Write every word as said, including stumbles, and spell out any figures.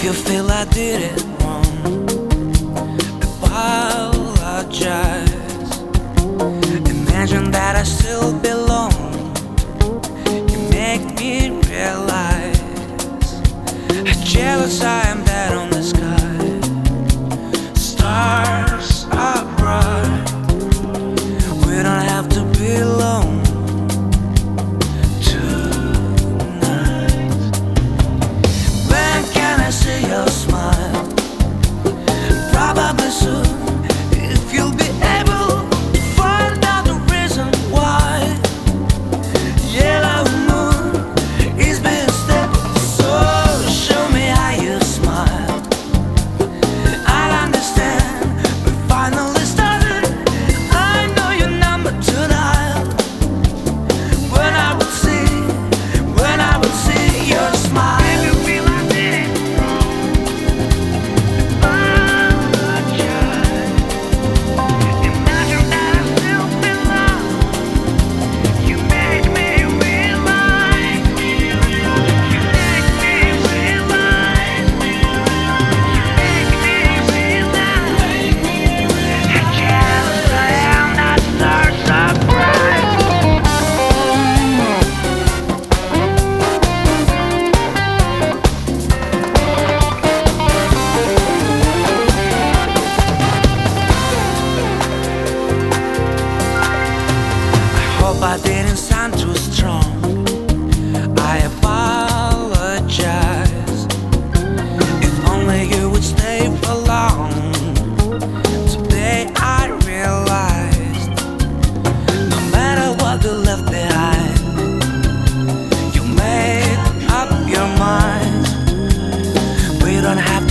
you feel I did it wrong, apologize. Imagine that I still belong. You make me realize how jealous I am that on the sky stars are bright. We don't have to be alone tonight. When can I see your smile? Probably soon, if you'll be able to find out the reason why. Yellow moon is being stable, so show me how you smile. I'll understand. We finally started. I know your number to dial. When I would see, when I would see your smile. You feel I did it wrong. Imagine that I still belong. You make me realize. You make me realize. You make me realize. How jealous I am that stars are bright. I hope I didn't sound too strong. I apologize. If only you would stay for long. Today I realized no matter what you left behind, you made up your mind. We don't have